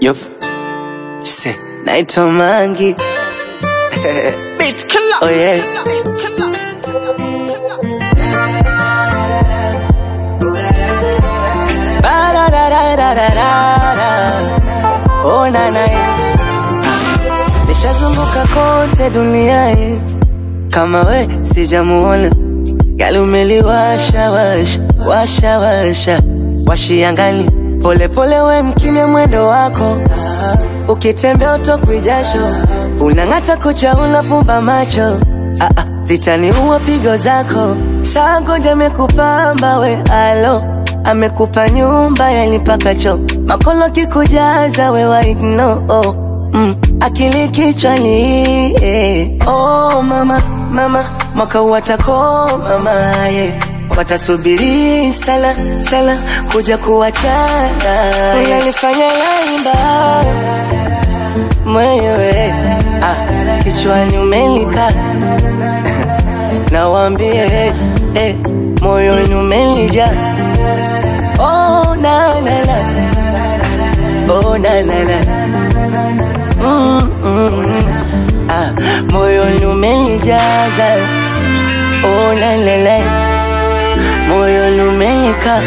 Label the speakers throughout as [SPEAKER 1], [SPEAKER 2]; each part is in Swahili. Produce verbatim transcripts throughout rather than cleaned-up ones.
[SPEAKER 1] Yup. Say, naitwa Mangi.
[SPEAKER 2] Beat killer.
[SPEAKER 1] Oh yeah.
[SPEAKER 2] Beat killer.
[SPEAKER 1] Ba da da da da da da. Oh na na. Nishazunguka kote duniani, kama we sijamuona. Gali umeliwasha washa, washa washa, washi angani. Pole pole we mkime mwendo wako, ukitembea utokwi jasho. Unangata kucha unafumba macho, ah ah, zitaniua pigo zako. Saa ngoja amekupamba we alo, amekupa nyumba yanipaka cho. Makolo kikujaza we wa ignore, oh, mm, akili kichwani, eh. Oh mama, mama, mwaka watako mama, yeah. Watasubiri sala, sala, kuja kuwachana. Unanifanya yaimba mwenyewe, ah, kichwani umelika. Na wambie, eh, moyoni umelija. Oh na na na, oh na na na, mm, mm, mm. Ah, moyoni umelijaza. Oh la la la, moyoni umelika.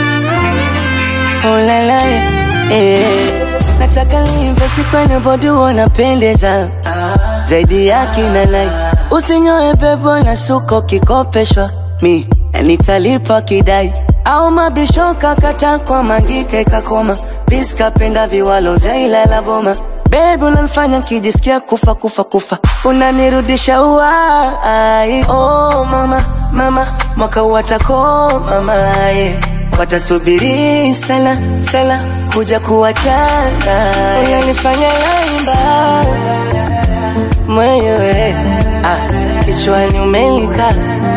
[SPEAKER 1] Oh la la, eh. Nataka investi kwenye body wanapendeza zaidi ya kina nai. Usinyoe bebo na suko kikopeshwa, mi nitalipa kidai. Au mabishoka kata kwa Mangike kakoma, biska penda viwalo vya Ilala Boma. Baby unanifanya kijisikia kufa kufa kufa, unanirudisha uai. Oh mama, mama, mwaka watako mama, yeah. Watasubiri sala, sala, kuja kuwachana. Unanifanya yaimba mwenyewe, ah, kichwani umelika.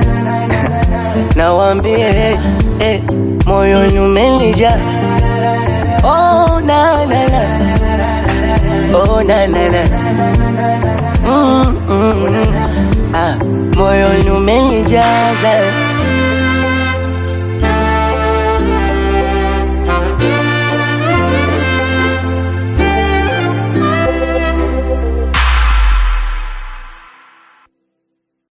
[SPEAKER 1] Na wambie, eh, moyoni umelija. Oh na na na, oh na na na, mm, mm, mm. Ah, moyoni umelijaza.